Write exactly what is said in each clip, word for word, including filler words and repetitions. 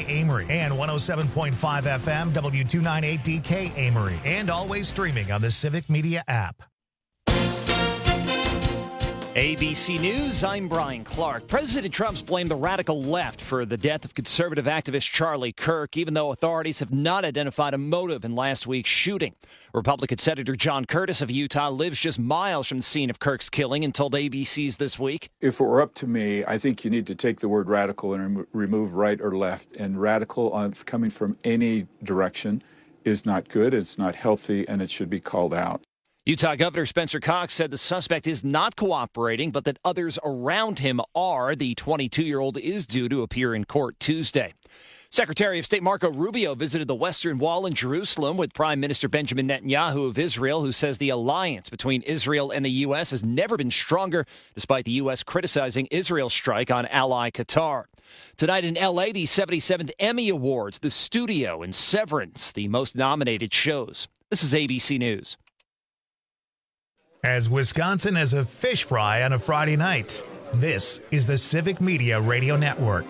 Amory, and one oh seven point five F M W two ninety-eight D K Amory, and always streaming on the Civic Media app. A B C News, I'm Brian Clark. President Trump's blamed the radical left for the death of conservative activist Charlie Kirk, even though authorities have not identified a motive in last week's shooting. Republican Senator John Curtis of Utah lives just miles from the scene of Kirk's killing and told A B C's This Week. If it were up to me, I think you need to take the word radical and rem- remove right or left. And radical on, coming from any direction is not good, it's not healthy, and it should be called out. Utah Governor Spencer Cox said the suspect is not cooperating, but that others around him are. The twenty-two-year-old is due to appear in court Tuesday. Secretary of State Marco Rubio visited the Western Wall in Jerusalem with Prime Minister Benjamin Netanyahu of Israel, who says the alliance between Israel and the U S has never been stronger, despite the U S criticizing Israel's strike on ally Qatar. Tonight in L A, the seventy-seventh Emmy Awards, The Studio, and Severance, the most nominated shows. This is A B C News. As Wisconsin has a fish fry on a Friday night, this is the Civic Media Radio Network.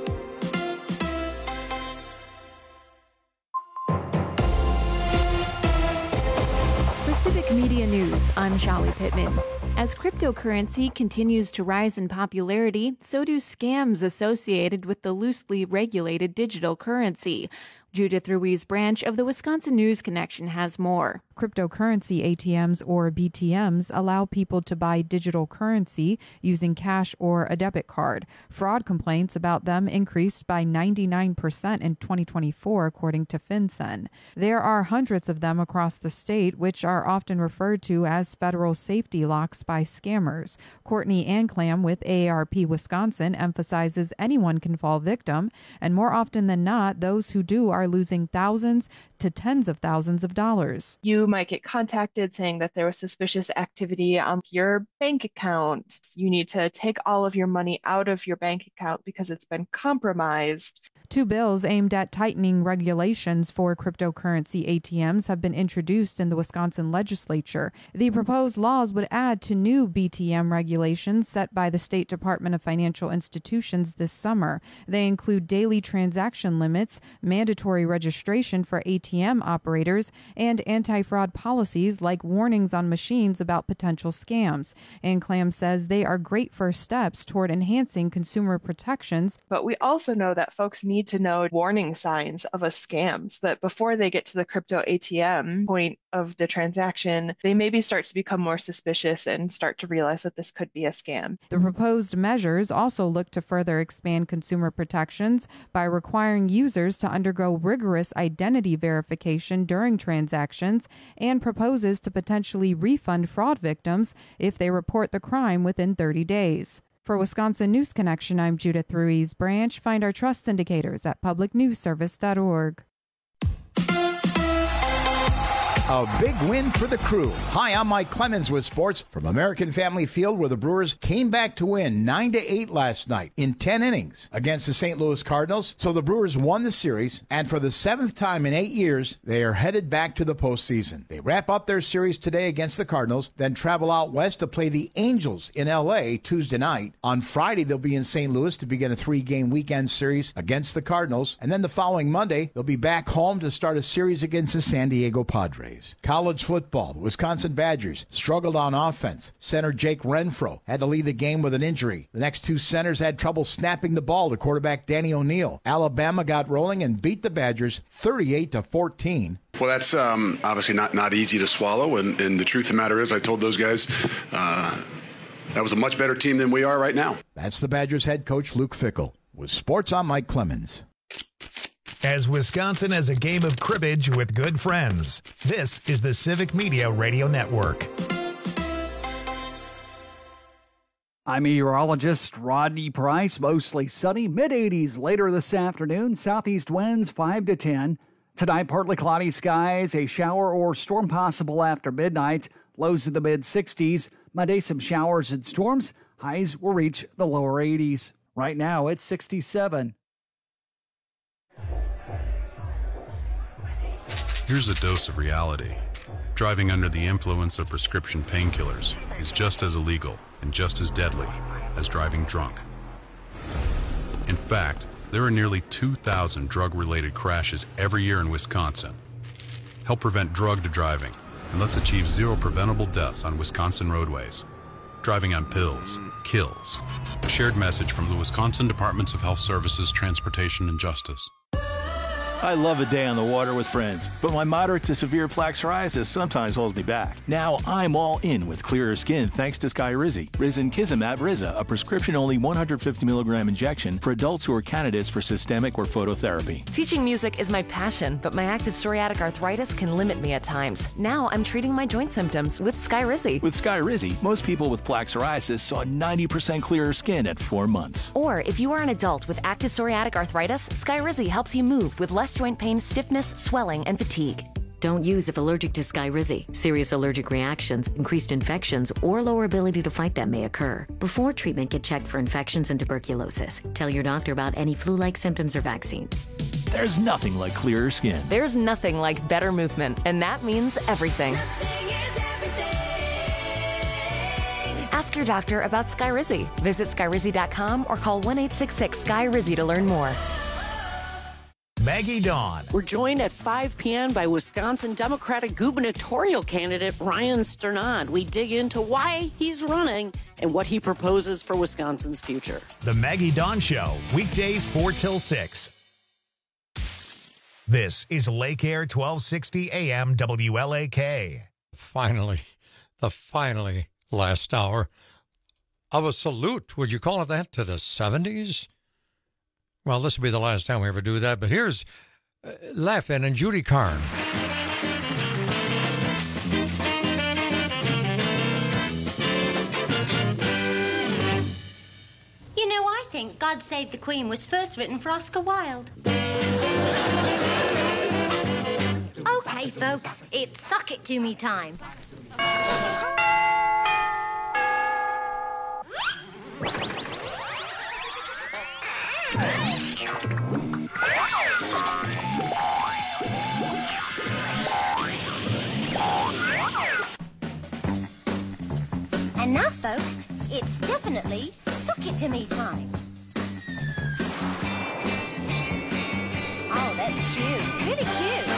For Civic Media News, I'm Shelly Pittman. As cryptocurrency continues to rise in popularity, so do scams associated with the loosely regulated digital currency. Judith Ruiz Branch of the Wisconsin News Connection has more. Cryptocurrency A T Ms or B T Ms allow people to buy digital currency using cash or a debit card. Fraud complaints about them increased by ninety-nine percent in twenty twenty-four, according to FinCEN. There are hundreds of them across the state, which are often referred to as federal safety locks by scammers. Courtney Anclam with A A R P Wisconsin emphasizes anyone can fall victim, and more often than not, those who do are losing thousands to tens of thousands of dollars. You might get contacted saying that there was suspicious activity on your bank account. You need to take all of your money out of your bank account because it's been compromised. Two bills aimed at tightening regulations for cryptocurrency A T Ms have been introduced in the Wisconsin legislature. The proposed laws would add to new B T M regulations set by the State Department of Financial Institutions this summer. They include daily transaction limits, mandatory registration for A T M operators, and anti-fraud policies like warnings on machines about potential scams. Anclam says they are great first steps toward enhancing consumer protections. But we also know that folks need to know warning signs of a scam so that before they get to the crypto A T M point of the transaction, they maybe start to become more suspicious and start to realize that this could be a scam. The proposed measures also look to further expand consumer protections by requiring users to undergo rigorous identity verification during transactions, and proposes to potentially refund fraud victims if they report the crime within thirty days. For Wisconsin News Connection, I'm Judith Ruiz Branch. Find our trust indicators at public news service dot org. A big win for the Crew. Hi, I'm Mike Clemens with sports from American Family Field, where the Brewers came back to win nine to eight last night in ten innings against the Saint Louis Cardinals. So the Brewers won the series, and for the seventh time in eight years, they are headed back to the postseason. They wrap up their series today against the Cardinals, then travel out west to play the Angels in L A Tuesday night. On Friday, they'll be in Saint Louis to begin a three-game weekend series against the Cardinals, and then the following Monday, they'll be back home to start a series against the San Diego Padres. College football, the Wisconsin Badgers struggled on offense. Center Jake Renfro had to lead the game with an injury. The next two centers had trouble snapping the ball to quarterback Danny O'Neal. Alabama got rolling and beat the Badgers thirty-eight to fourteen. Well, that's um, obviously not, not easy to swallow, and, and the truth of the matter is I told those guys uh, that was a much better team than we are right now. That's the Badgers head coach Luke Fickell. With sports, I'm Mike Clemens. As Wisconsin has a game of cribbage with good friends, this is the Civic Media Radio Network. I'm meteorologist Rodney Price. Mostly sunny, mid eighties later this afternoon. Southeast winds five to ten. Tonight, partly cloudy skies, a shower or storm possible after midnight. Lows in the mid sixties. Monday, some showers and storms. Highs will reach the lower eighties. Right now, it's sixty-seven. Here's a dose of reality. Driving under the influence of prescription painkillers is just as illegal and just as deadly as driving drunk. In fact, There are nearly two thousand drug-related crashes every year in Wisconsin. Help prevent drug driving, and let's achieve zero preventable deaths on Wisconsin roadways. Driving on pills kills. A shared message from the Wisconsin Departments of Health Services, Transportation, and Justice. I love a day on the water with friends, but my moderate to severe plaque psoriasis sometimes holds me back. Now I'm all in with clearer skin thanks to Skyrizi. Risankizumab Riza, a prescription-only one hundred fifty milligram injection for adults who are candidates for systemic or phototherapy. Teaching music is my passion, but my active psoriatic arthritis can limit me at times. Now I'm treating my joint symptoms with Skyrizi. With Skyrizi, most people with plaque psoriasis saw ninety percent clearer skin at four months. Or if you are an adult with active psoriatic arthritis, Skyrizi helps you move with less joint pain, stiffness, swelling, and fatigue. Don't use if allergic to Skyrizi. Serious allergic reactions, increased infections, or lower ability to fight them may occur. Before treatment, get checked for infections and tuberculosis. Tell your doctor about any flu-like symptoms or vaccines. There's nothing like clearer skin. There's nothing like better movement, and that means everything. Ask your doctor about Skyrizi. Visit Skyrizi dot com or call one eight six six Skyrizi to learn more. Maggie Dawn. We're joined at five p.m. by Wisconsin Democratic gubernatorial candidate Ryan Sternad. We dig into why he's running and what he proposes for Wisconsin's future. The Maggie Dawn Show, weekdays four till six. This is Lake Air twelve sixty A M W L A K. Finally, the finally last hour of a salute, would you call it that, to the seventies? Well, this will be the last time we ever do that, but here's uh, Laugh-In and Judy Carn. You know, I think God Save the Queen was first written for Oscar Wilde. Okay, folks, it's suck it to me time. And now, folks, it's definitely suck it to me time. Oh, that's cute. Really cute.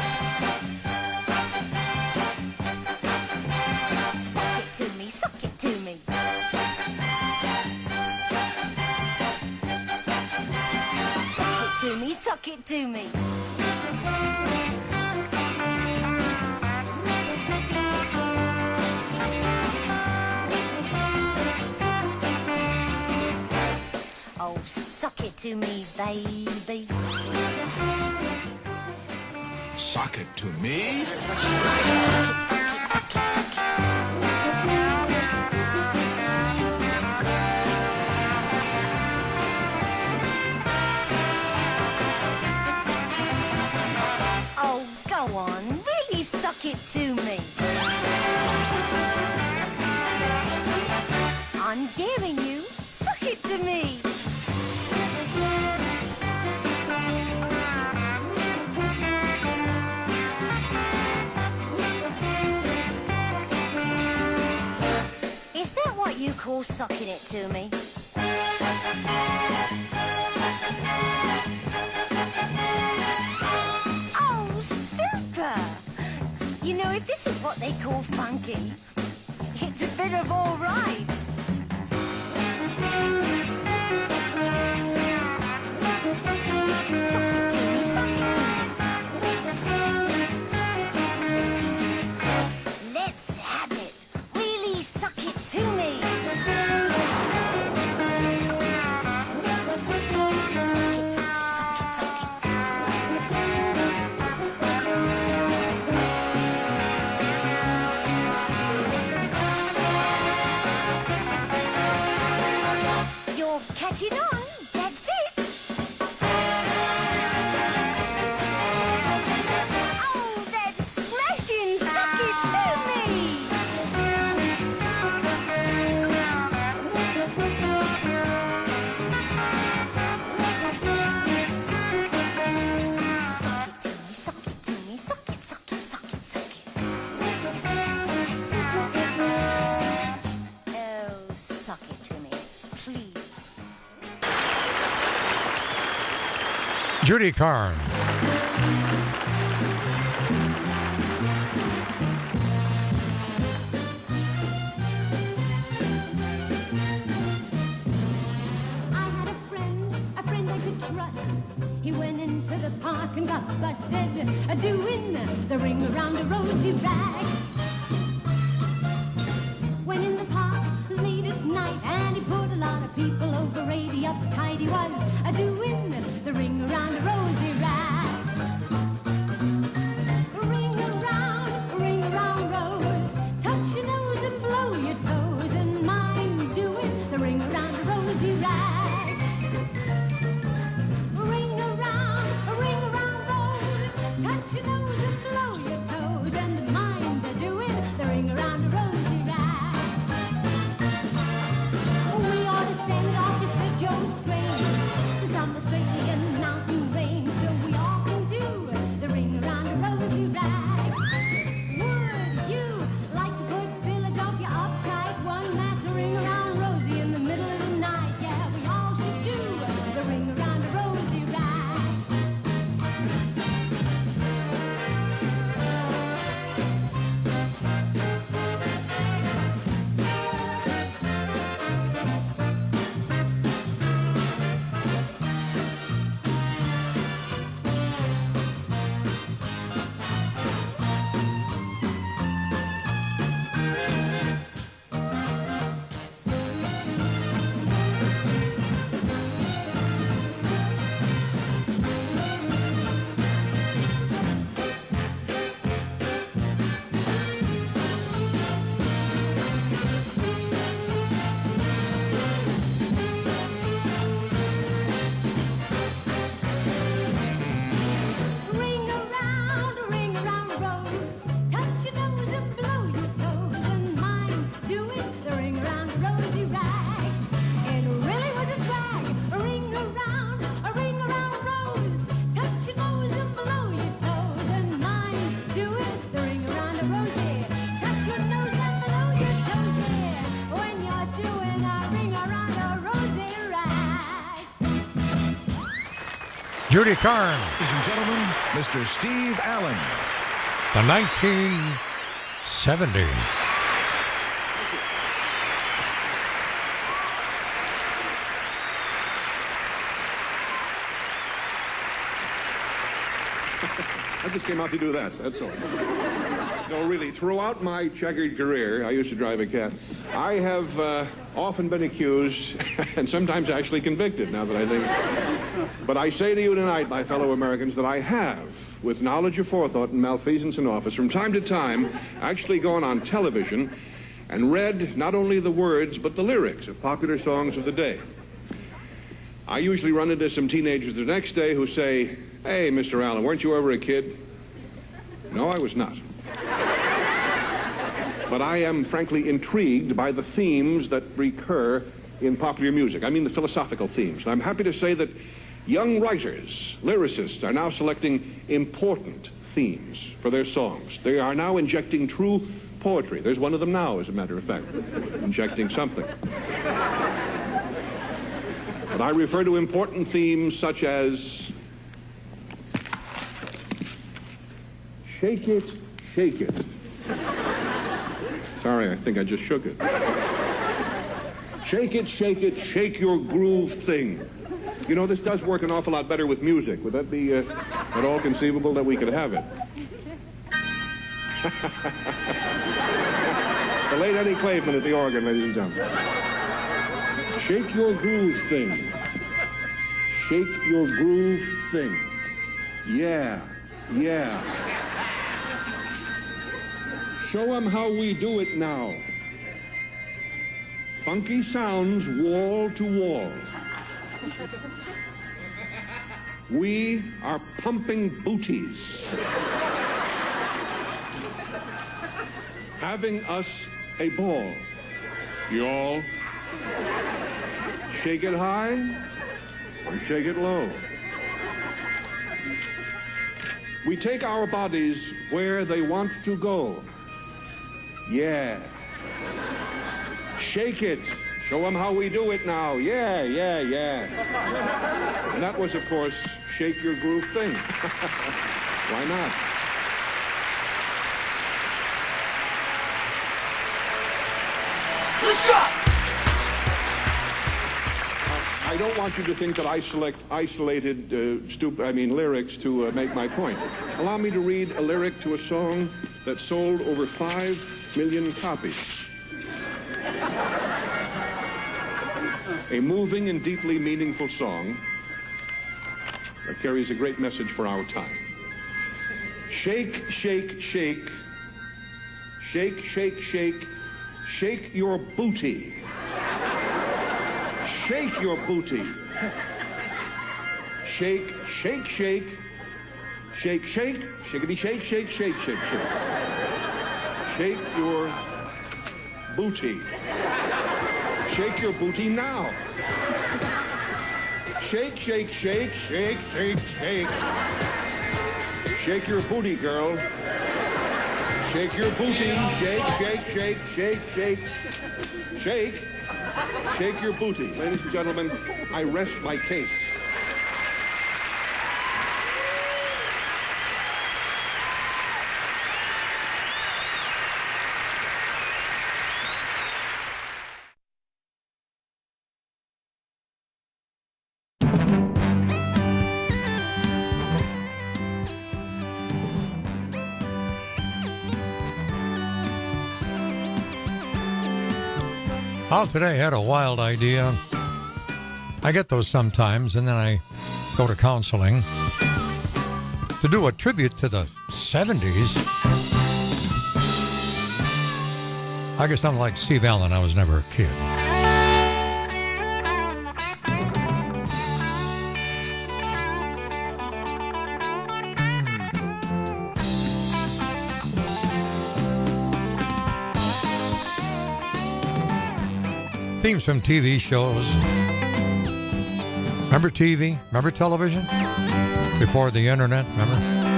Suck it to me, suck it to me. Suck it to me, suck it to me. Oh, suck it to me, baby. Suck it to me? Oh, go on, really suck it to me. I'm daring you, suck it to me. Is that what you call sucking it to me? Oh, super! You know, if this is what they call funky, it's a bit of all right. Let's have it. Really suck it to me. Judy Carn. The park and got busted a doing the ring around a rosy rag. Went in the park late at night and he put a lot of people over eighty uptight. He was a doing the ring around a rosy rag. Ring around, ring around rose, touch your nose and blow your toes, and mine doing the ring around a rosy rag. Touch your nose and blow your toes, and mine they're doing the ring around a rosy rag. We ought to send Officer Joe Strange to some Australian mountain range, so we all can do the ring around a rosy rag. Would you like to put Philadelphia uptight, one mass ring around Rosie in the middle of the night? Yeah, we all should do the ring around a rosy rag. Judy Carn. Ladies and gentlemen, Mister Steve Allen. The nineteen seventies. I just came out to do that, that's all. No, really, throughout my checkered career, I used to drive a cab, I have uh, often been accused, and sometimes actually convicted, now that I think. But I say to you tonight, my fellow Americans, that I have, with knowledge of forethought and malfeasance in office, from time to time, actually gone on television and read not only the words, but the lyrics of popular songs of the day. I usually run into some teenagers the next day who say, "Hey, Mister Allen, weren't you ever a kid?" No, I was not. But I am frankly intrigued by the themes that recur in popular music. I mean the philosophical themes. And I'm happy to say that young writers, lyricists, are now selecting important themes for their songs. They are now injecting true poetry. There's one of them now, as a matter of fact, injecting something. But I refer to important themes such as shake it, shake it. Sorry, I think I just shook it. Shake it, shake it, shake your groove thing. You know, this does work an awful lot better with music. Would that be uh, at all conceivable that we could have it? The late Eddie Claveman at the organ, ladies and gentlemen. Shake your groove thing. Shake your groove thing. Yeah, yeah. Show them how we do it now. Funky sounds wall to wall. We are pumping booties. Having us a ball. Y'all. Shake it high or shake it low. We take our bodies where they want to go. Yeah. Shake it. Show them how we do it now. Yeah, yeah, yeah. And that was, of course, Shake Your Groove Thing. Why not? Let's drop! I don't want you to think that I select isolated, uh, stup- I mean, lyrics to uh, make my point. Allow me to read a lyric to a song that sold over five million copies. A moving and deeply meaningful song that carries a great message for our time. Shake, shake, shake. Shake, shake, shake. Shake your booty. Shake your booty. Shake, shake, shake. Shake, shake. Shakety, shake, shake, shake, shake, shake. Shake your booty. Shake your booty now. Shake, shake, shake, shake, shake, shake. Shake your booty, girl. Shake your booty. Shake, shake, shake, shake, shake. Shake. Shake your booty. Ladies and gentlemen, I rest my case. Well, today I had a wild idea. I get those sometimes, and then I go to counseling to do a tribute to the seventies. I guess unlike Steve Allen, I was never a kid. Themes from T V shows. Remember T V? Remember television? Before the internet, remember?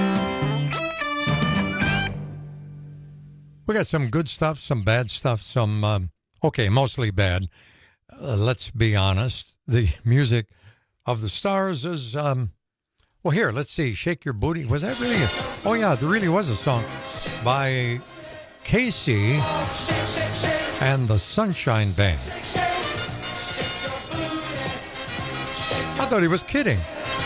We got some good stuff, some bad stuff, some, um, okay, mostly bad. Uh, let's be honest. The music of the Stars is, um, well, here, let's see. Shake Your Booty. Was that really? A, oh, yeah, there really was a song by Casey and the Sunshine Band. I thought he was kidding.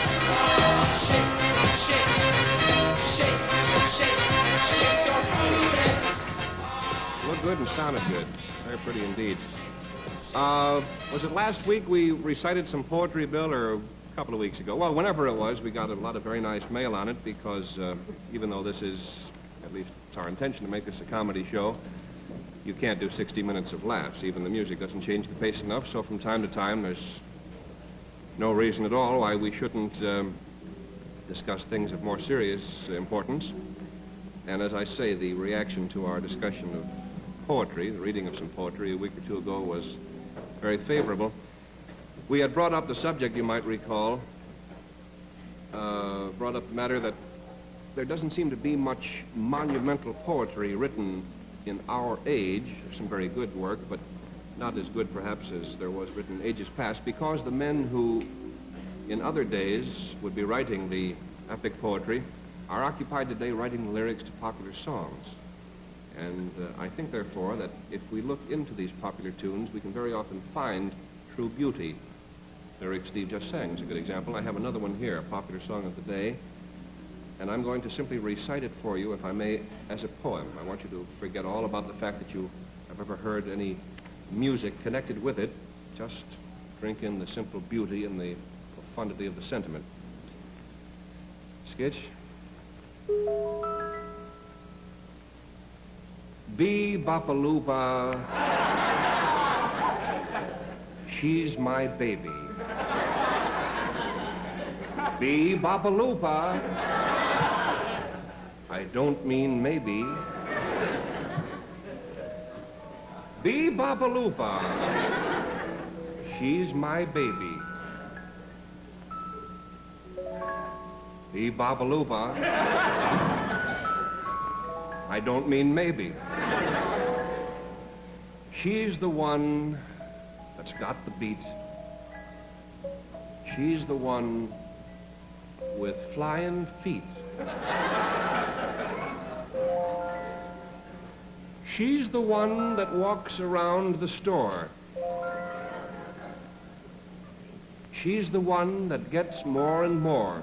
Looked good and sounded good. Very pretty indeed. Uh, was it last week we recited some poetry, Bill, or a couple of weeks ago? Well, whenever it was, we got a lot of very nice mail on it because uh, even though this is, at least it's our intention to make this a comedy show, you can't do sixty minutes of laughs. Even the music doesn't change the pace enough, so from time to time there's no reason at all why we shouldn't um, discuss things of more serious importance. And as I say, the reaction to our discussion of poetry, the reading of some poetry a week or two ago, was very favorable. We had brought up the subject, you might recall, uh, brought up the matter that there doesn't seem to be much monumental poetry written in our age. There's some very good work, but not as good perhaps as there was written in ages past, because the men who in other days would be writing the epic poetry are occupied today writing the lyrics to popular songs. And uh, I think, therefore, that if we look into these popular tunes, we can very often find true beauty. The lyric Steve just sang is a good example. I have another one here, a popular song of the day, and I'm going to simply recite it for you, if I may, as a poem. I want you to forget all about the fact that you have ever heard any music connected with it. Just drink in the simple beauty and the profundity of the sentiment. Sketch. Bee Bopaloopa, she's my baby. Bee Bopaloopa, I don't mean maybe. Bee Bopaloopa, she's my baby. Bee Bopaloopa, I don't mean maybe. She's the one that's got the beat. She's the one with flying feet. She's the one that walks around the store. She's the one that gets more and more.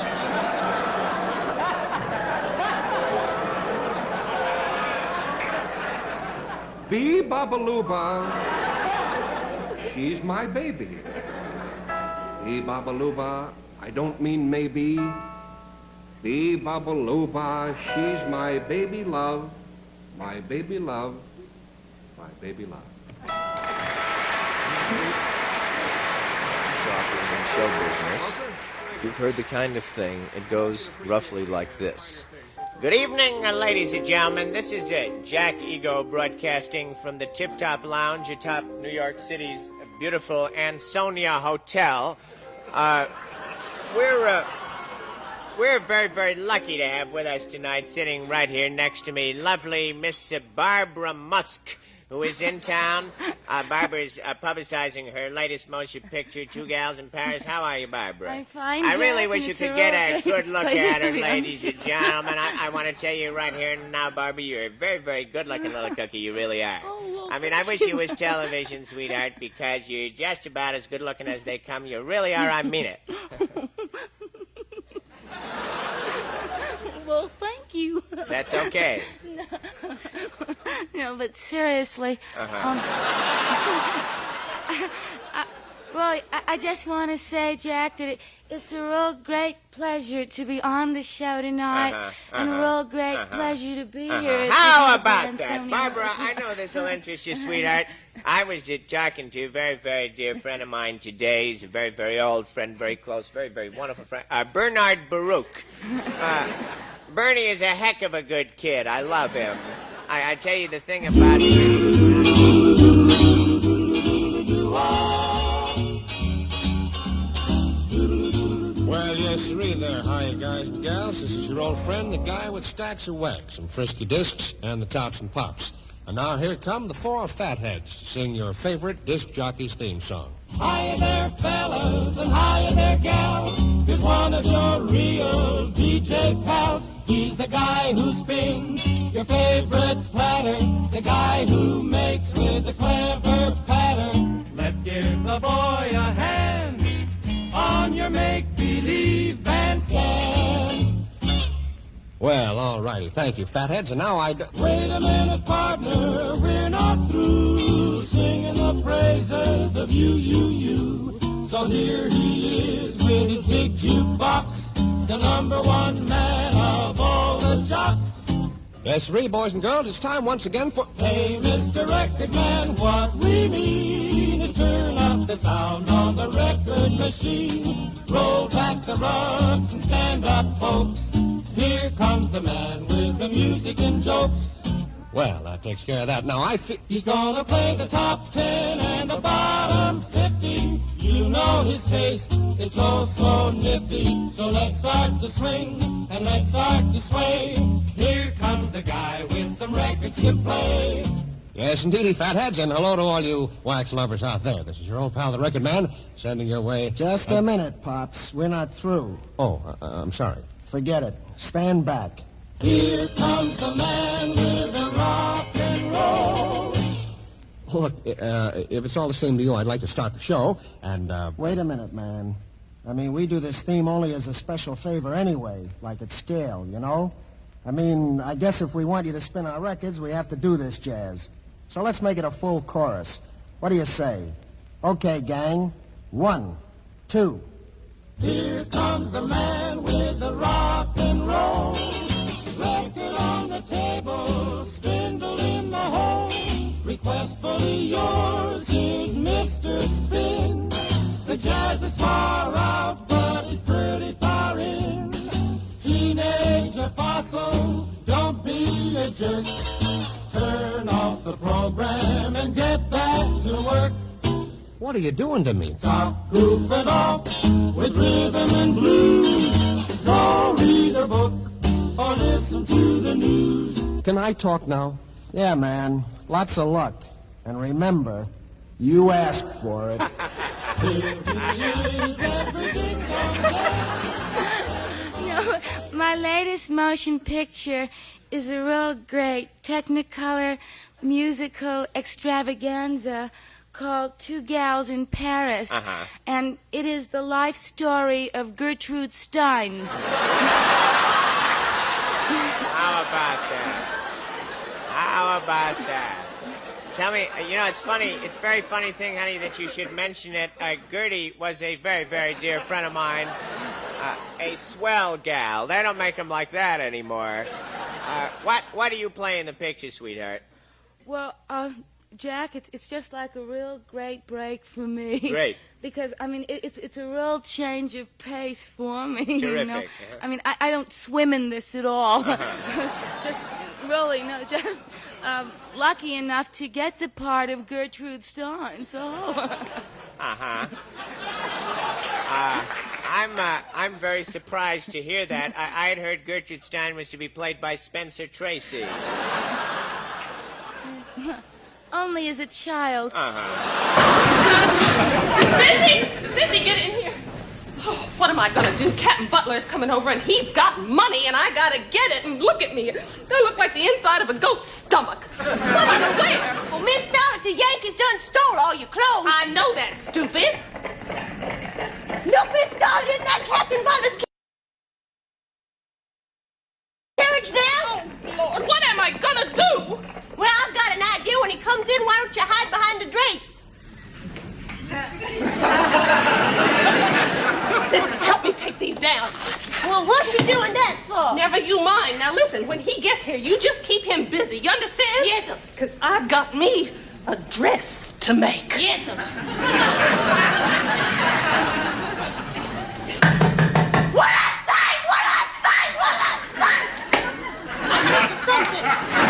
Bee Babalooba, she's my baby. Bee Babalooba, I don't mean maybe. Bee Babalooba, she's my baby love, my baby love, my baby love. Talking in show business, you've heard the kind of thing. It goes roughly like this. Good evening, uh, ladies and gentlemen. This is uh, Jack Ego broadcasting from the Tip Top Lounge atop New York City's beautiful Ansonia Hotel. Uh, we're uh, we're very, very lucky to have with us tonight, sitting right here next to me, lovely Miss uh, Barbara Musk, who is in town. Uh, Barbara's uh, publicizing her latest motion picture, Two Gals in Paris. How are you, Barbara? I'm fine, I really Jack, wish you it's could a get real a great good look pleasure at her, to be on ladies the and gentlemen. I, I want to tell you right here and now, Barbara, you're a very, very good-looking little cookie. You really are. Oh, I mean, I wish you was television, sweetheart, because you're just about as good-looking as they come. You really are. I mean it. Well, thank you. That's okay. No, no but seriously. Uh-huh. Um, I, well, I, I just want to say, Jack, that it, it's a real great pleasure to be on the show tonight, Uh-huh, and a uh-huh, real great uh-huh, pleasure to be uh-huh. here. at the How beautiful about that? Ansonia Barbara, Hotel. I know this will interest you, sweetheart. I was uh, talking to a very, very dear friend of mine today. He's a very, very old friend, very close, very, very wonderful friend. Uh, Bernard Baruch. Uh, Bernie is a heck of a good kid. I love him. I, I tell you the thing about Well, yes, sirree there. Hi, guys and gals. This is your old friend, the guy with stacks of wax, some frisky discs, and the tops and pops. And now here come the four fatheads to sing your favorite disc jockey's theme song. Hiya there, fellas, and hiya there, gals. Here's one of your real D J pals. He's the guy who spins your favorite platter, the guy who makes with a clever pattern. Let's give the boy a hand on your make-believe bandstand. Well, all righty. Thank you, fatheads. And now I... D- Wait a minute, partner, we're not through singing the praises of you, you, you. So here he is with his big jukebox, the number one man of all the jocks. Yes, sirree, boys and girls, it's time once again for... Hey, Mister Record Man, what we mean is turn up the sound on the record machine. Roll back the rugs and stand up, folks. Here comes the man with the music and jokes. Well, that takes care of that. Now, I feel... He's gonna play the top ten and the bottom fifty. You know his taste, it's oh so nifty. So let's start to swing and let's start to sway. Here comes the guy with some records to play. Yes, indeedy, fatheads, and hello to all you wax lovers out there. This is your old pal, the Record Man, sending your way... Just a minute, Pops. We're not through. Oh, uh, I'm sorry. Forget it. Stand back. Here comes the man with the rock and roll. Look, uh, if it's all the same to you, I'd like to start the show, and, uh... Wait a minute, man. I mean, we do this theme only as a special favor anyway, like at scale, you know? I mean, I guess if we want you to spin our records, we have to do this jazz. So let's make it a full chorus. What do you say? Okay, gang. One, two. Here comes the man with the rock and roll. Record on the table, spindle in the hole. Requestfully yours, here's Mister Spin. The jazz is far out, but it's pretty far in. Teenager fossil, don't be a jerk. Turn off the program and get back to work. What are you doing to me? Stop goofing off with rhythm and blues. Go read a book or listen to the news. Can I talk now? Yeah, man. Lots of luck. And remember, you asked for it. No, my latest motion picture is a real great Technicolor musical extravaganza called Two Gals in Paris. Uh-huh. And it is the life story of Gertrude Stein. How about that? How about that? Tell me, uh, you know, it's funny. It's a very funny thing, honey, that you should mention it. Uh, Gertie was a very, very dear friend of mine. Uh, a swell gal. They don't make them like that anymore. Uh, what What do you play in the picture, sweetheart? Well, uh, Jack, it's it's just like a real great break for me. Great. Because, I mean, it, it's it's a real change of pace for me. Terrific. You know? Uh-huh. I mean, I, I don't swim in this at all. Uh-huh. Just really, no, just um, lucky enough to get the part of Gertrude Stein, so... Uh-huh. Uh, I'm, uh, I'm very surprised to hear that. I, I had heard Gertrude Stein was to be played by Spencer Tracy. Only as a child. Uh-huh. Sissy! Sissy, get in here. Oh, what am I gonna do? Captain Butler is coming over and he's got money and I gotta get it. And look at me. I look like the inside of a goat's stomach. What am I gonna wear? Well, Miss Dollar, the Yankees done stole all your clothes. I know that, stupid. Look, Miss Dollar, isn't that Captain Butler's carriage now? Oh, Lord, what am I gonna do? Well, I've got an idea. When he comes in, why don't you hide behind the drapes? Sissy, help me take these down. Well, what's she doing that for? Never you mind. Now listen, when he gets here, you just keep him busy. You understand? Yes, sir. Because I got me a dress to make. Yes, sir. What I say? What I say? What I say? I'm making something.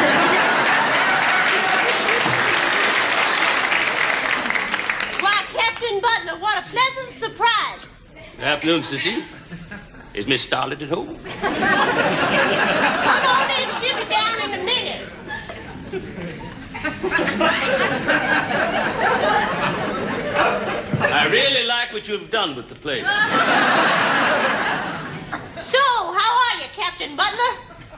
Why, Captain Butler, what a pleasant surprise. Good afternoon, Sissy. Is Miss Starlet at home? Come on in, she'll be down in a minute. I really like what you've done with the place. So, how are you, Captain Butler?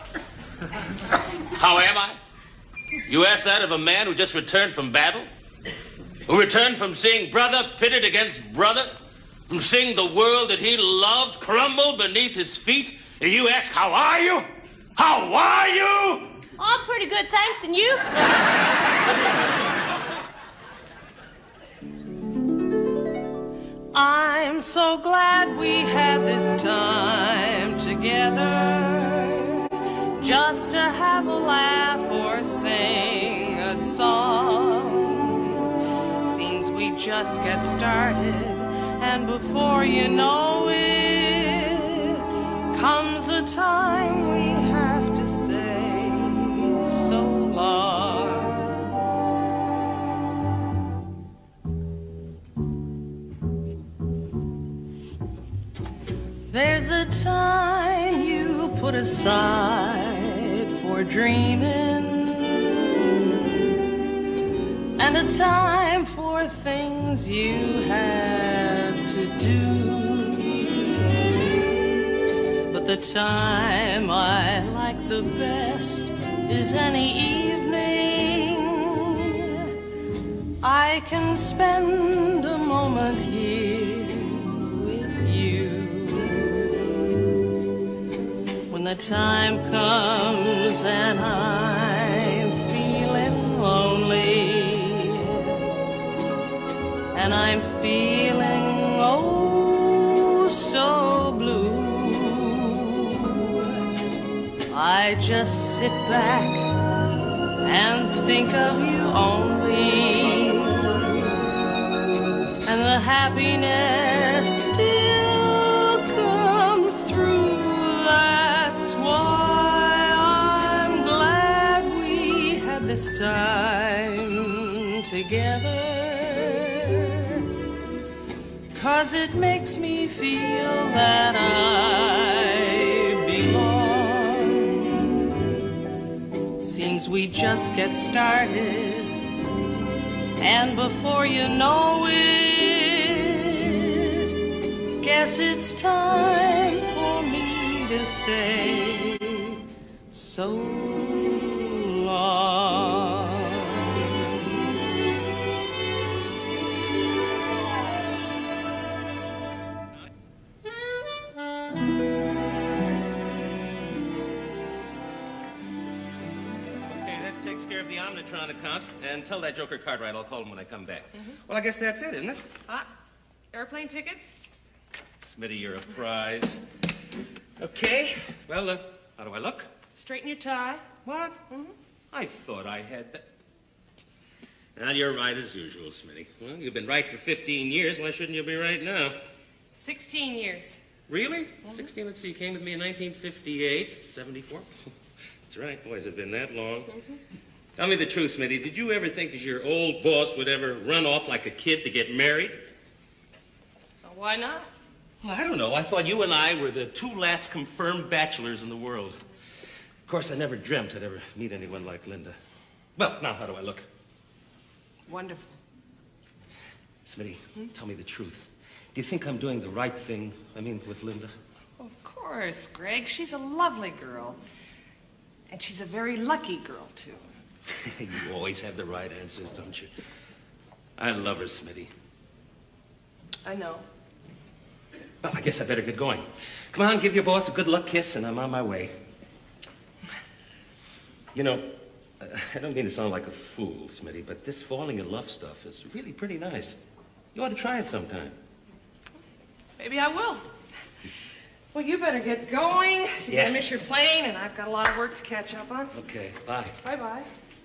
How am I? You ask that of a man who just returned from battle? Who returned from seeing brother pitted against brother? From seeing the world that he loved crumble beneath his feet? And you ask, how are you? How are you? Oh, I'm pretty good, thanks, and you? I'm so glad we had this time together, just to have a laugh or sing a song. Seems we just get started, and before you know it, comes a time we have to say so long. There's a time you put aside for dreaming, and a time for things you have to do. But the time I like the best is any evening I can spend a moment here with you. When the time comes and I'm feeling lonely, and I'm feeling oh so blue, I just sit back and think of you only, and the happiness still comes through. That's why I'm glad we had this time together, 'cause it makes me feel that I belong. Seems we just get started, and before you know it, guess it's time for me to say so long. Okay, that takes care of the Omnitron account. And tell that Joker Cartwright I'll call him when I come back. Well, I guess that's it, isn't it? Ah, airplane tickets? Smitty, you're a prize. Okay, well, uh, how do I look? Straighten your tie. What? Mm-hmm. I thought I had that. Now, you're right as usual, Smitty. Well, you've been right for fifteen years. Why shouldn't you be right now? Sixteen years. Really? sixteen, let's see, you came with me in nineteen fifty-eight, seventy-four. That's right, boys, it's been that long. Mm-hmm. Tell me the truth, Smitty. Did you ever think that your old boss would ever run off like a kid to get married? Well, why not? Well, I don't know. I thought you and I were the two last confirmed bachelors in the world. Of course, I never dreamt I'd ever meet anyone like Linda. Well, now, how do I look? Wonderful. Smitty, tell me the truth. Do you think I'm doing the right thing, I mean, with Linda? Of course, Greg. She's a lovely girl. And she's a very lucky girl, too. You always have the right answers, don't you? I love her, Smitty. I know. Well, I guess I better get going. Come on, give your boss a good luck kiss, and I'm on my way. You know, I don't mean to sound like a fool, Smitty, but this falling in love stuff is really pretty nice. You ought to try it sometime. Maybe I will. Well, you better get going. You're Yeah. gonna miss your plane, and I've got a lot of work to catch up on. Okay, bye. Bye-bye.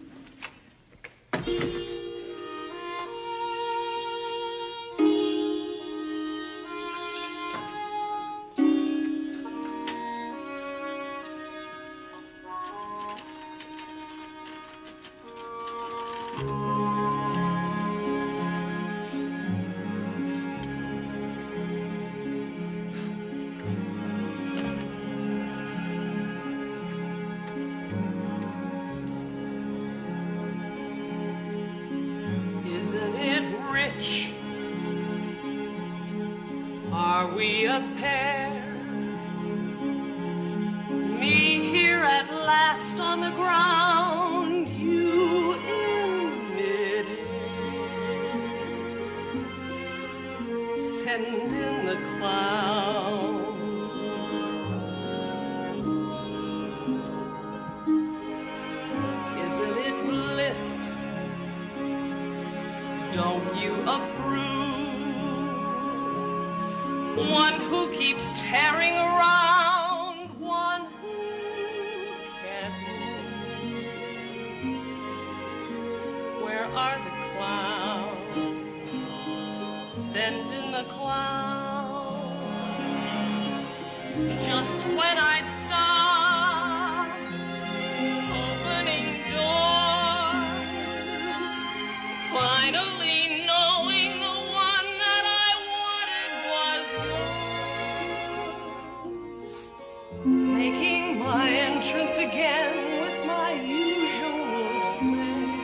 Isn't it rich? Are we a pair? Me here at last on the ground, you in midair. Send in the clouds. Isn't it bliss? Don't you approve? One who keeps tearing around, one who can't move. Where are the clouds? Send in the clouds. Just when I'd start opening doors, finally knowing the one that I wanted was yours, making my entrance again with my usual flair,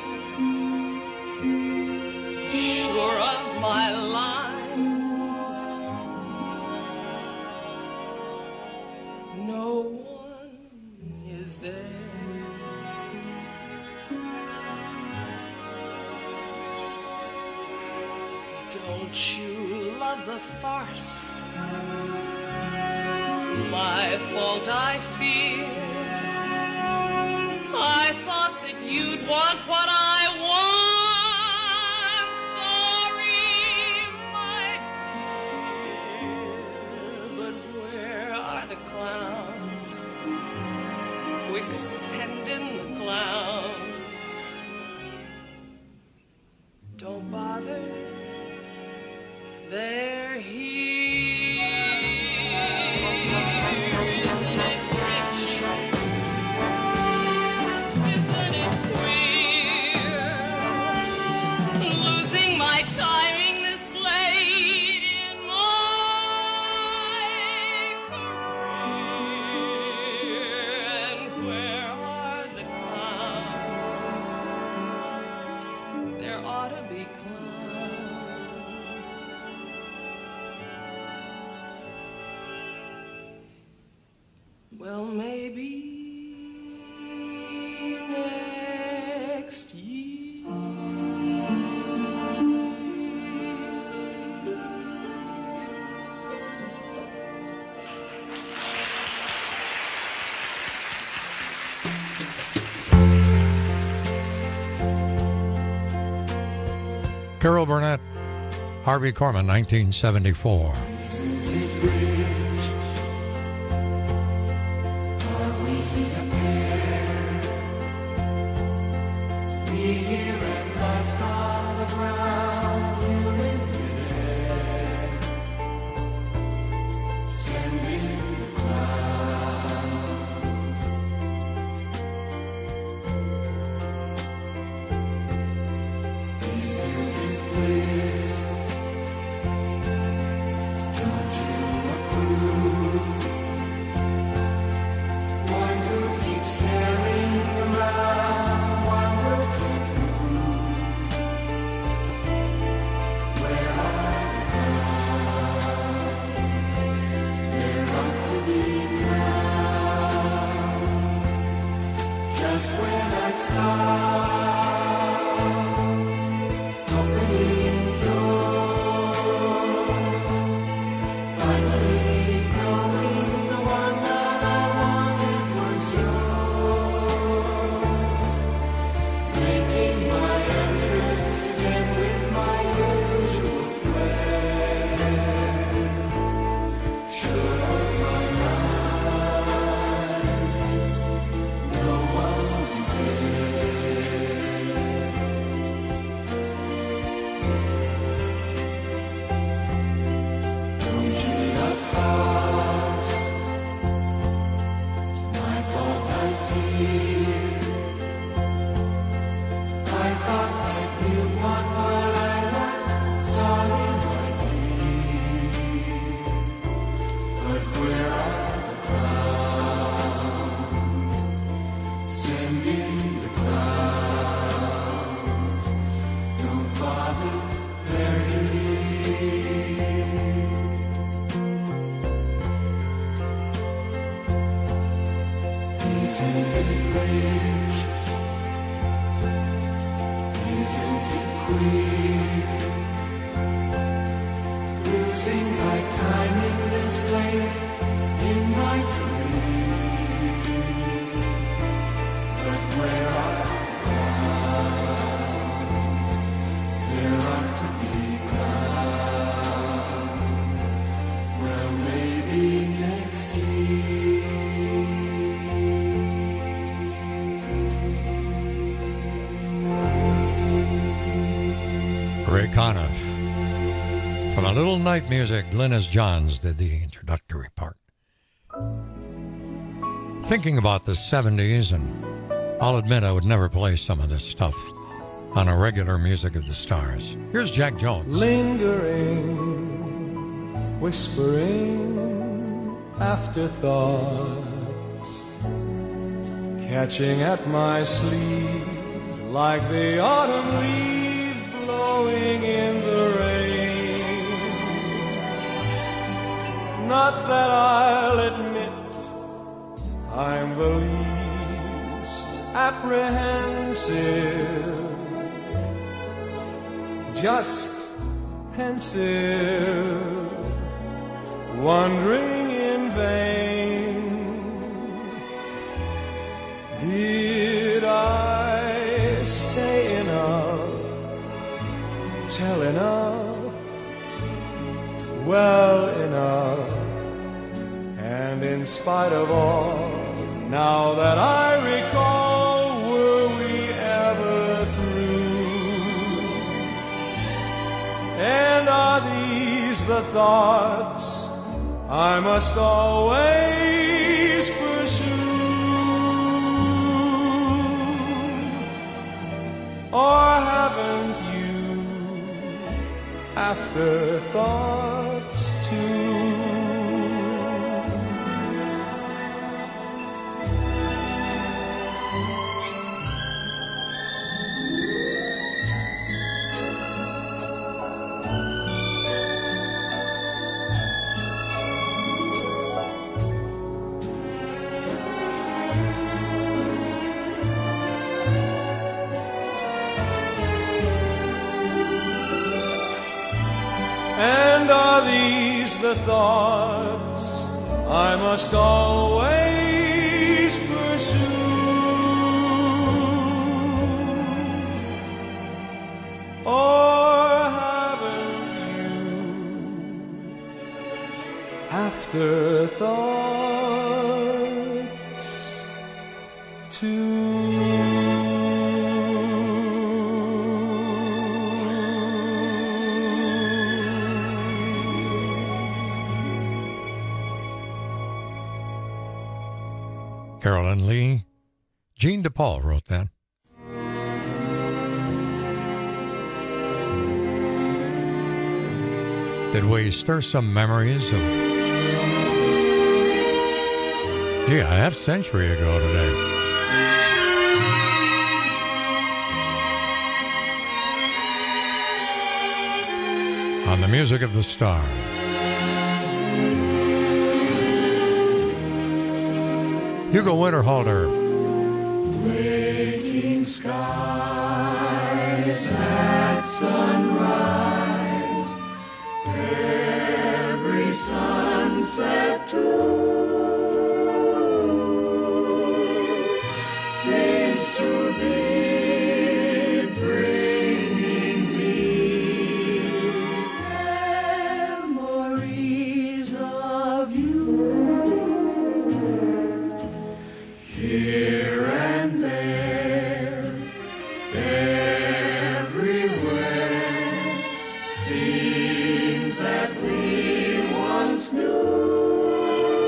sure of my lines, no one is there. Don't you love the farce? My fault, I fear. I thought that you'd want what I want. Sorry, my dear. But where are the clowns? Quick, send in the clowns. Don't bother. They're here. Isn't it rich? Isn't it queer? Losing my timing this late in my career. And where are the clowns? maybe next year. Carol Burnett, Harvey Korman, nineteen seventy-four. Ray Conniff. From A Little Night Music, Glynis Johns did the introductory part. Thinking about the seventies, and I'll admit I would never play some of this stuff on a regular Music of the Stars. Here's Jack Jones. Lingering, whispering afterthoughts, catching at my sleeves like the autumn leaves blowing in the rain. Not that I'll admit I'm the least apprehensive, just pensive, wondering in vain. Did I say enough, tell enough, well enough? And in spite of all, now that I recall, were we ever through? And are these the thoughts I must always pursue? Or haven't you afterthoughts too? these the thoughts I must always pursue? Or haven't you afterthoughts too? Carolyn Lee. Gene DePaul wrote that. Did we stir some memories of... Gee, a half century ago today. On the music of the stars. Hugo Winterhalter. Waking skies at sunrise, every sunset too seems to be bringing me memories of you. Here and there, everywhere, seems that we once knew,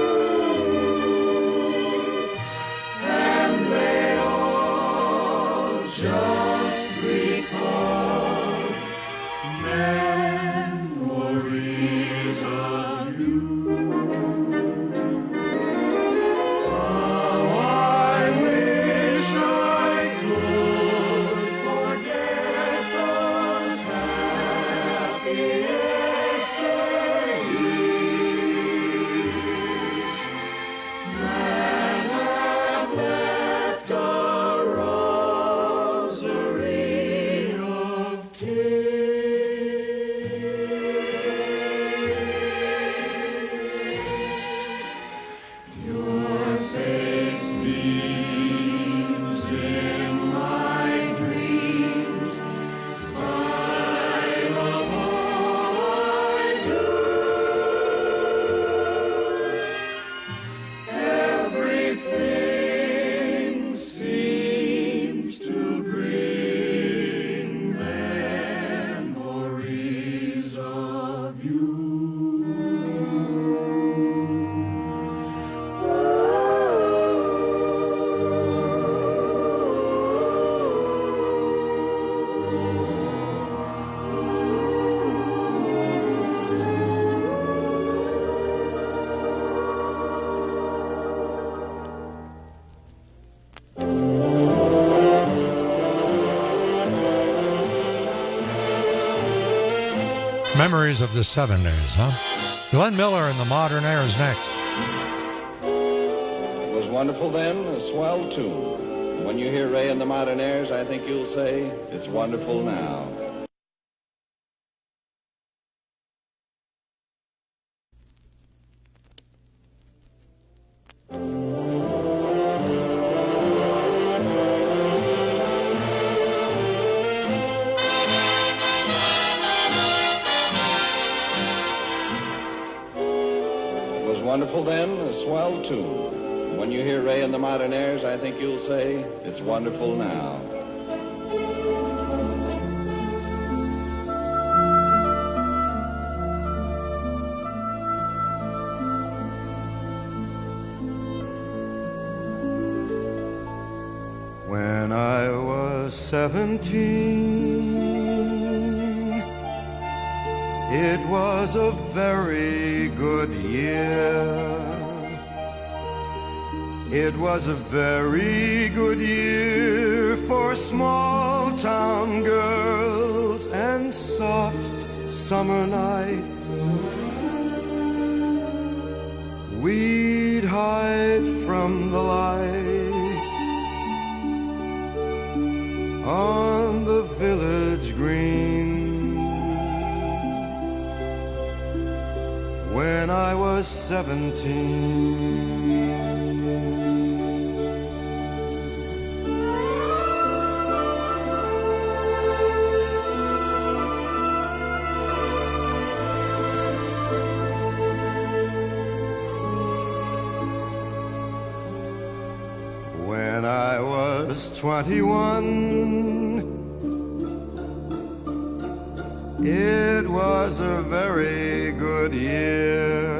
and they all just recall memories of you. Memories of the seventies, huh? Glenn Miller and the Modern Airs next. It was wonderful then, a swell tune. When you hear Ray and the Modern Airs, I think you'll say, it's wonderful now. Wonderful then, a swell tune. When you hear Ray and the Modern Airs, I think you'll say, it's wonderful now. When I was seventeen, it was a very good year. It was a very good year for small town girls and soft summer nights. We'd hide from the lights on the village green. when I was seventeen. When I was twenty-one, it was a very good year.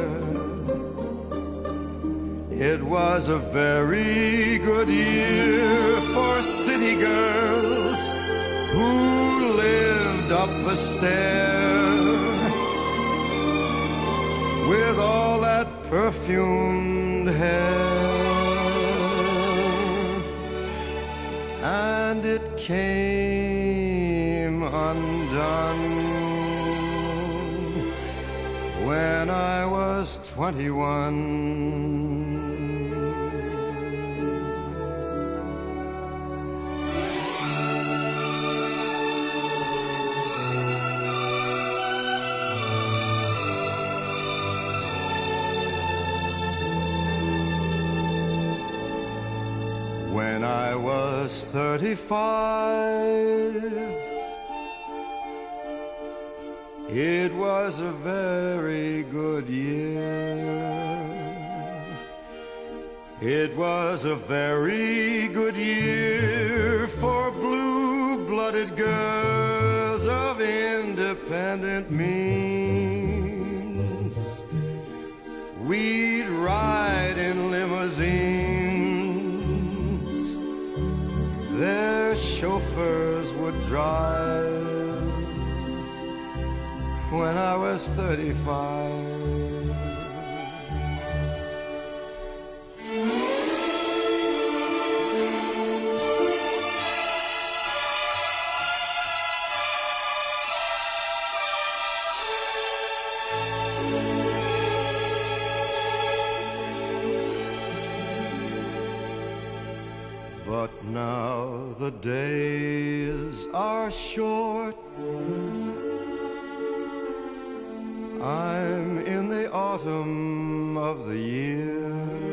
It was a very good year for city girls who lived up the stair with all that perfumed hair. And it came undone when I was twenty-one. When I was thirty-five, it was a very good year. It was a very good year for blue-blooded girls of independent means. We'd ride in limousines. Their chauffeurs would drive when I was thirty-five. But now the days are short. I'm in the autumn of the year,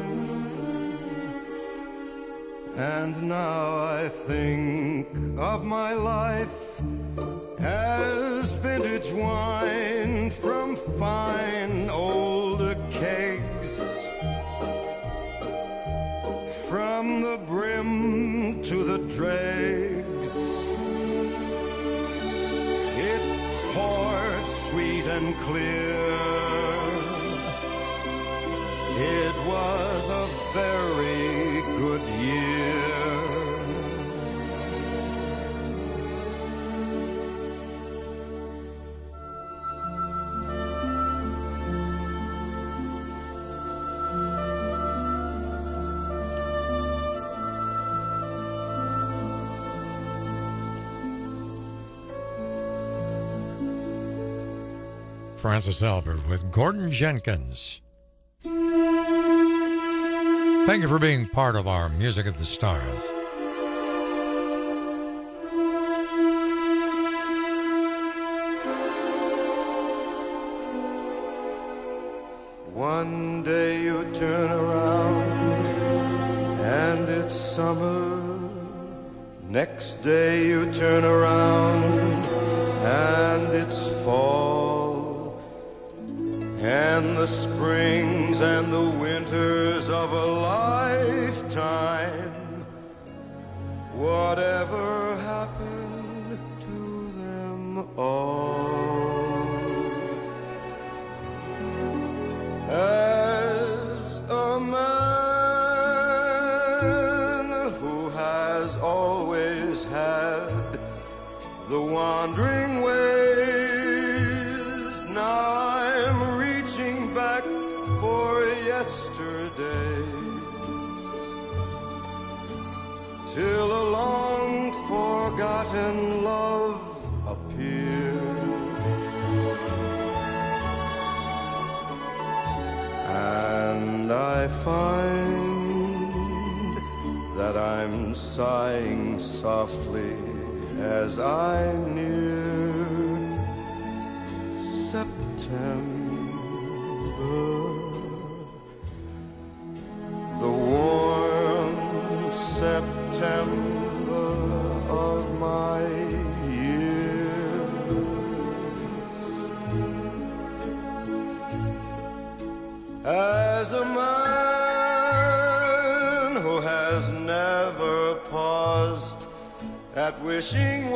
and now I think of my life as vintage wine from fine old kegs, from the brim to the dregs. It poured sweet and clear. It was a very good year. Francis Albert with Gordon Jenkins. Thank you for being part of our Music of the Stars. One day you turn around and it's summer. Next day you turn around and it's fall. And the springs and the winters of a lifetime, whatever happened to them all? As a man who has always had the wandering ways, now I'm reaching back for yesterdays, till a long forgotten love appears, and I find that I'm sighing softly as I near September. the warm September of my years. As a man who has never paused at wishing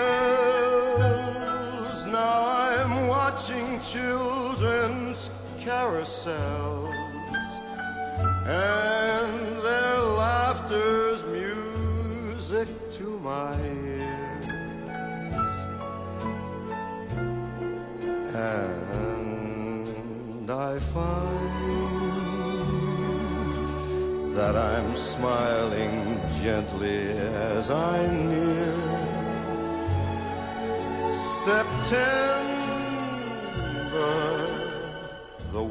wells, now I'm watching children's carousels, and their laughter's music to my ears. And I find that I'm smiling gently as I near September, the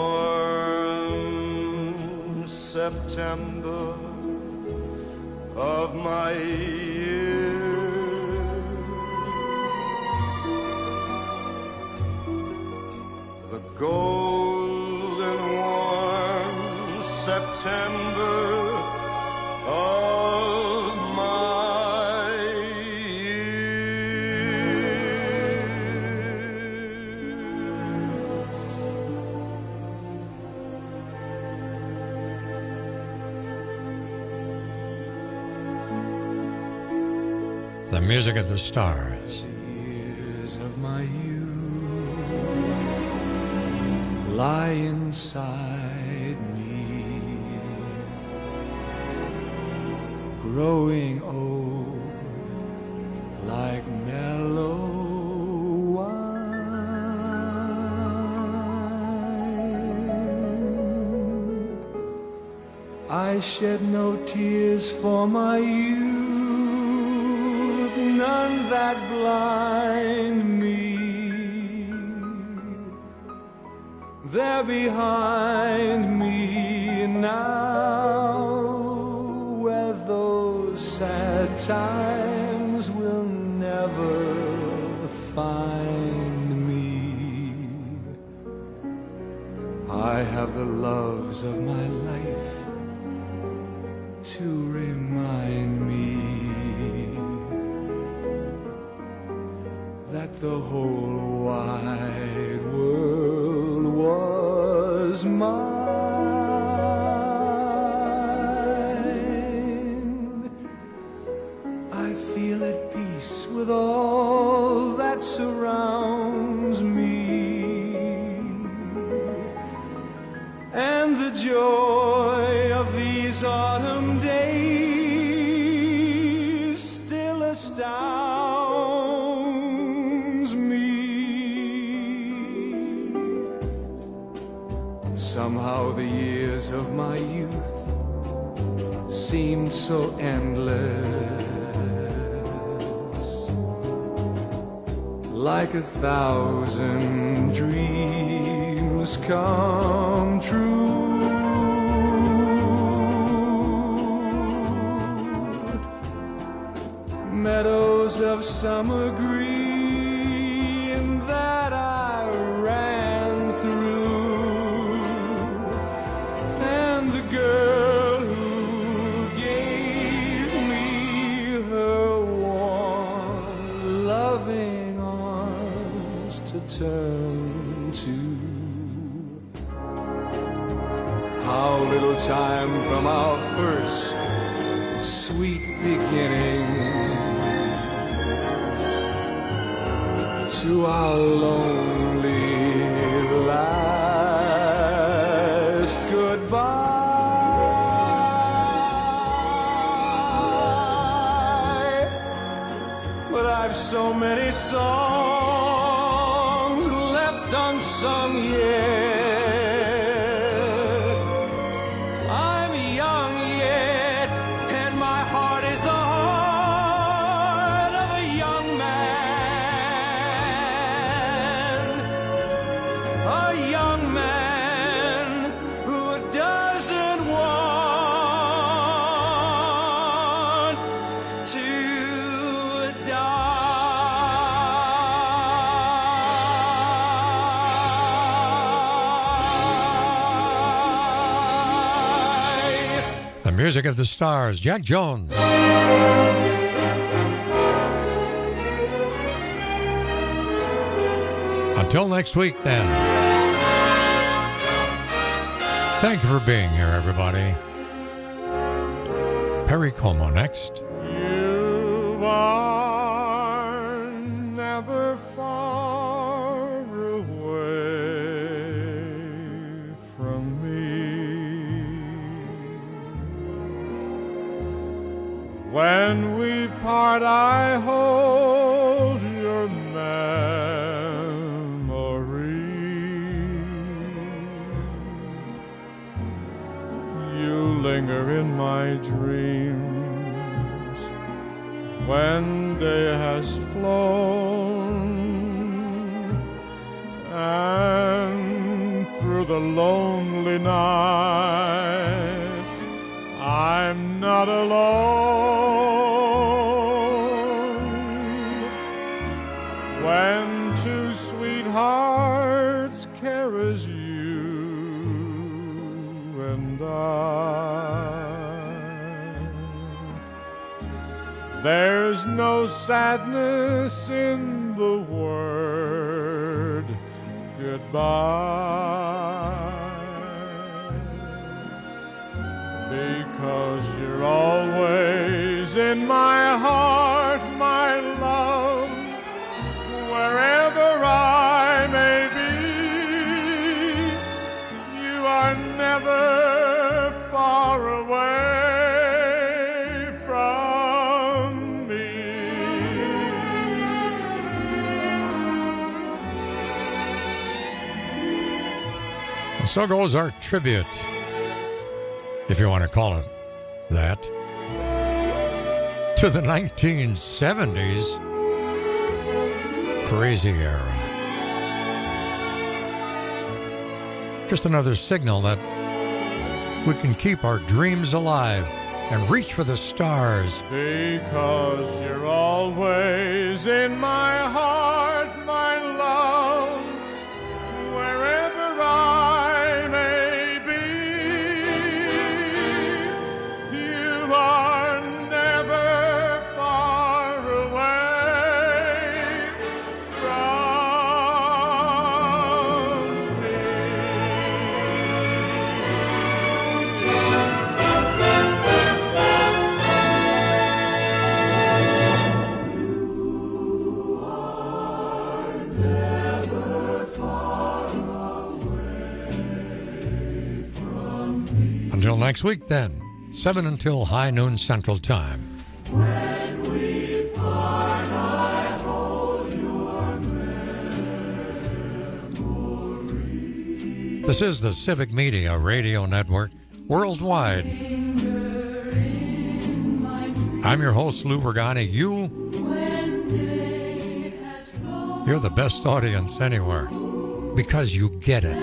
warm September of my years. The golden warm September of my The music of the stars. Years of my youth lie inside me, growing old like mellow wine. I shed no tears for my youth, none that blind me. They're behind me now, where those sad times will never find me. I have the loves of my life to remind me that the whole wide world was mine. I feel at peace with all that surrounds me, and the joy of these autumn days still astounds me. Somehow the years of my youth seemed so endless, like a thousand dreams come true. Meadows of summer green that I ran through, and the girl who gave me her warm, loving arms to turn to. How little time from our first sweet beginning to our lonely last goodbye. But I've so many songs left unsung yet. I'm young yet, and my heart is the heart of a young man. A young man who doesn't want to die. music of the stars, Jack Jones. Until next week, then. Thank you for being here, everybody. Perry Como next. You are never far away from me. When we part, I hold your memory. You linger in my dreams when day has flown, and through the lonely night I'm not alone. When two sweethearts care as you and I, there's no sadness in the word goodbye, because you're always in my heart, my love, wherever I may be. You are never far away from me. And so goes our tribute, if you want to call it that, to the nineteen seventies crazy era. Just another signal that we can keep our dreams alive and reach for the stars. Because you're always in my heart, my love, wherever I may be. You are never far away from me. Until next week, then, seven until high noon Central Time. When we part, I hold your memory. This is the Civic Media Radio Network worldwide. I'm your host, Lou Bergani. You, you're the best audience anywhere because you get it.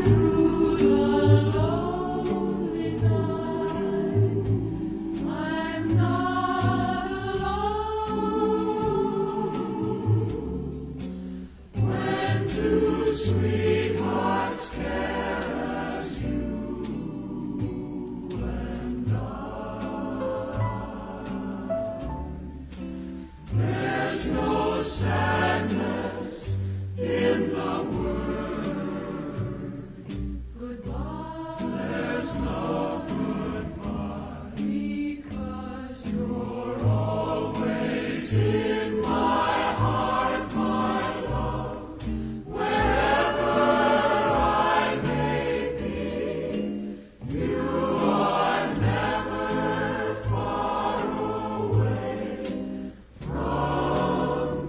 Sweethearts care as you and I. There's no sadness in the word goodbye. There's no goodbye, because you're always in my heart, my love, wherever I may be. You are never far away from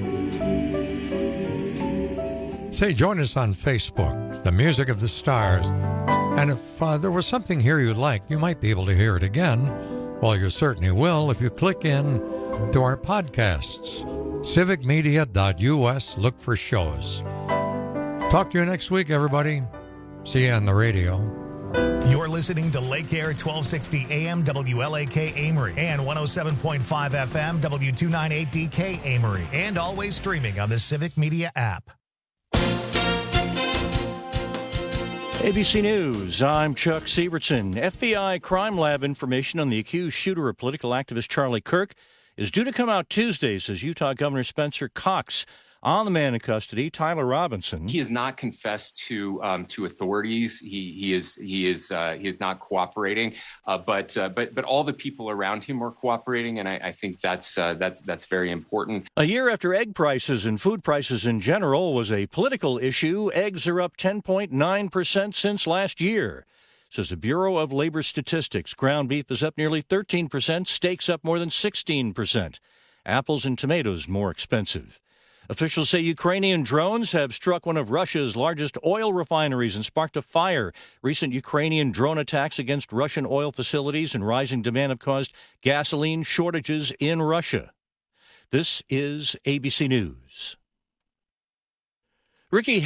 me. Say, join us on Facebook, The Music of the Stars. And if uh, there was something here you liked, you might be able to hear it again. Well, you certainly will if you click in to our podcasts, civic media dot U S. Look for shows. Talk to you next week, everybody. See you on the radio. You're listening to Lake Air twelve sixty A M W L A K Amory and one oh seven point five F M W two ninety-eight D K Amory, and always streaming on the Civic Media app. A B C News, I'm Chuck Sievertson. F B I crime lab information on the accused shooter of political activist Charlie Kirk is due to come out Tuesday, says Utah Governor Spencer Cox. On the man in custody, Tyler Robinson. He has not confessed to um, to authorities. He he is he is uh, he is not cooperating. Uh, but uh, but but all the people around him are cooperating, and I, I think that's uh, that's that's very important. A year after egg prices and food prices in general was a political issue, eggs are up ten point nine percent since last year. Says the Bureau of Labor Statistics. Ground beef is up nearly thirteen percent. Steaks up more than sixteen percent. Apples and tomatoes more expensive. Officials say Ukrainian drones have struck one of Russia's largest oil refineries and sparked a fire. Recent Ukrainian drone attacks against Russian oil facilities and rising demand have caused gasoline shortages in Russia. This is A B C News. Ricky